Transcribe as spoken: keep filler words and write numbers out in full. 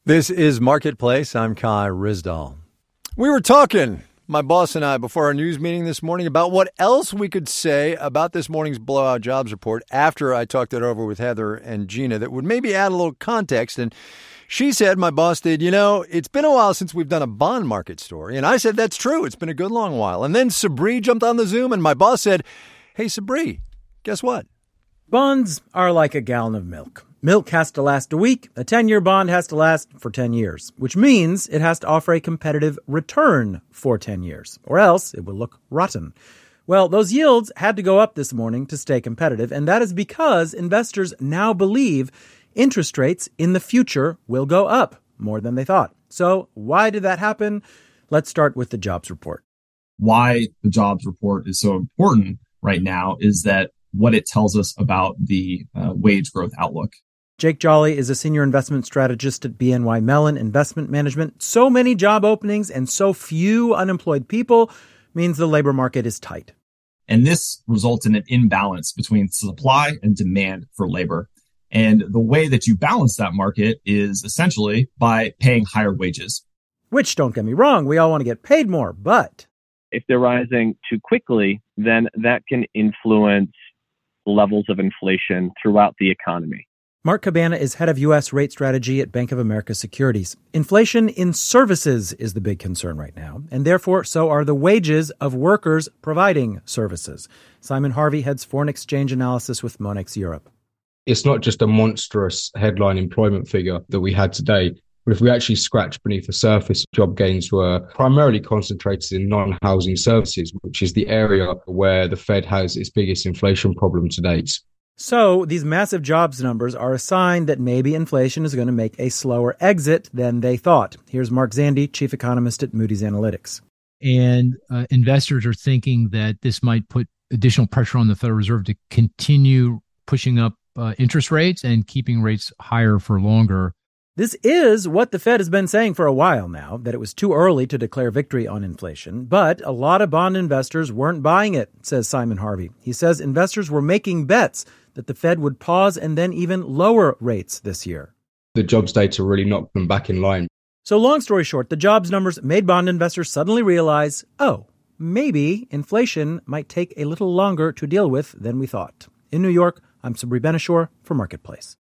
This is Marketplace. I'm Kai Ryssdal. We were talking, my boss and I, before our news meeting this morning about what else we could say about this morning's blowout jobs report after I talked it over with Heather and Gina that would maybe add a little context. And she said, my boss did, you know, it's been a while since we've done a bond market story. And I said, that's true. It's been a good long while. And then Sabri jumped on the Zoom and my boss said, hey, Sabri, guess what? Bonds are like a gallon of milk. Milk has to last a week. A ten-year bond has to last for ten years, which means it has to offer a competitive return for ten years, or else it will look rotten. Well, those yields had to go up this morning to stay competitive, and that is because investors now believe interest rates in the future will go up more than they thought. So why did that happen? Let's start with the jobs report. Why the jobs report is so important right now is that what it tells us about the uh, wage growth outlook. Jake Jolly is a senior investment strategist at B N Y Mellon Investment Management. So many job openings and so few unemployed people means the labor market is tight. And this results in an imbalance between supply and demand for labor. And the way that you balance that market is essentially by paying higher wages. Which, don't get me wrong, we all want to get paid more, but if they're rising too quickly, then that can influence levels of inflation throughout the economy. Mark Cabana is head of U S rate strategy at Bank of America Securities. Inflation in services is the big concern right now, and therefore so are the wages of workers providing services. Simon Harvey heads foreign exchange analysis with Monex Europe. It's not just a monstrous headline employment figure that we had today, but if we actually scratch beneath the surface, job gains were primarily concentrated in non-housing services, which is the area where the Fed has its biggest inflation problem to date. So these massive jobs numbers are a sign that maybe inflation is going to make a slower exit than they thought. Here's Mark Zandi, chief economist at Moody's Analytics. And uh, investors are thinking that this might put additional pressure on the Federal Reserve to continue pushing up uh, interest rates and keeping rates higher for longer. This is what the Fed has been saying for a while now, that it was too early to declare victory on inflation. But a lot of bond investors weren't buying it, says Simon Harvey. He says investors were making bets that the Fed would pause and then even lower rates this year. The jobs data really knocked them back in line. So long story short, the jobs numbers made bond investors suddenly realize, oh, maybe inflation might take a little longer to deal with than we thought. In New York, I'm Sabri Benishore for Marketplace.